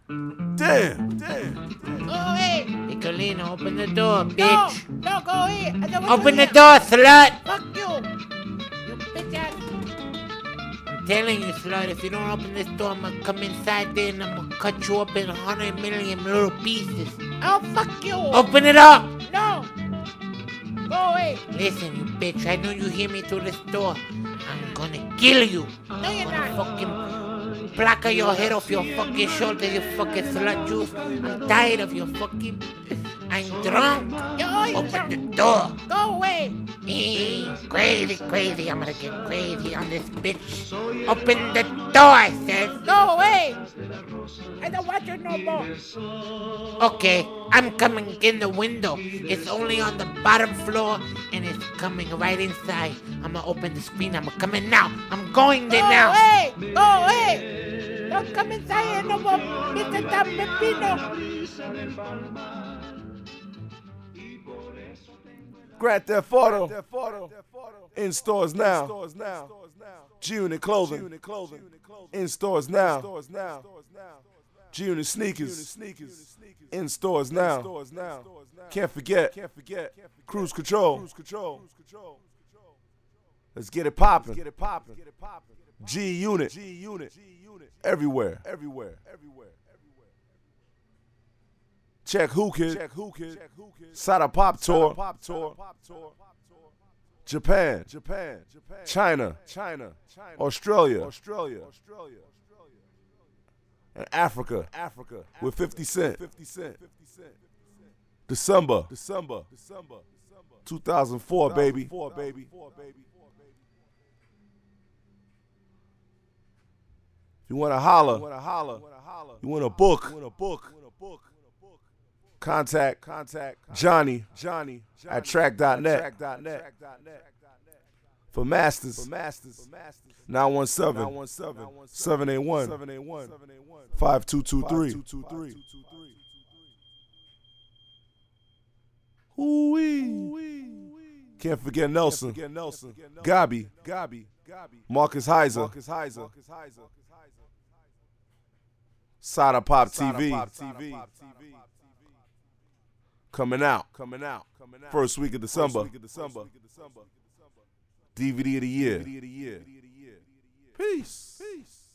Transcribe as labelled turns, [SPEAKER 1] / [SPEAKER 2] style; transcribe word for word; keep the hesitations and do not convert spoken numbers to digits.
[SPEAKER 1] Damn, damn.
[SPEAKER 2] Go away.
[SPEAKER 3] Nicolino, open the door, bitch.
[SPEAKER 2] No, no, go away. I don't want
[SPEAKER 3] Open
[SPEAKER 2] to
[SPEAKER 3] the door, slut.
[SPEAKER 2] Fuck you. You bitch ass.
[SPEAKER 3] I'm telling you, slut, if you don't open this door, I'm gonna come inside there and I'm gonna cut you up in a hundred million little pieces.
[SPEAKER 2] Oh, fuck you.
[SPEAKER 3] Open it up.
[SPEAKER 2] No. Go away.
[SPEAKER 3] Listen, you bitch, I know you hear me through this door. I'm gonna kill you.
[SPEAKER 2] No, you're not.
[SPEAKER 3] Fucking placa your head off your fucking shoulder, you fucking slut juice. I'm tired of your fucking... I'm drunk.
[SPEAKER 2] You're always
[SPEAKER 3] Open
[SPEAKER 2] drunk.
[SPEAKER 3] the door.
[SPEAKER 2] Go away.
[SPEAKER 3] Eh, crazy, crazy. I'm gonna get crazy on this bitch. Open the door, I said.
[SPEAKER 2] Go away. I don't want you no more.
[SPEAKER 3] Okay, I'm coming in the window. It's only on the bottom floor and it's coming right inside. I'm gonna open the screen. I'm gonna come in now. I'm going there
[SPEAKER 2] Go
[SPEAKER 3] now.
[SPEAKER 2] away. Go away. Don't come inside here no more, Mister Don Pepino.
[SPEAKER 1] Grand Theft Auto. In stores now. G-Unit clothing. In stores now. G-Unit sneakers. In stores now. Can't forget. Cruise Control. Let's get it poppin'. G-Unit. Everywhere. Check who kid. Sada Pop Tour. Japan. China. Australia. And Africa. With fifty Cent. December. two thousand four, baby. You want to holler. You want a book. Contact Johnny at track dot net. For masters, nine one seven, seven eight one, five two two three. Ooh-wee. Can't forget Nelson. Gabi. Marcus Heiser. Sada Pop T V. Coming out. First week of December. D V D of the year. Peace.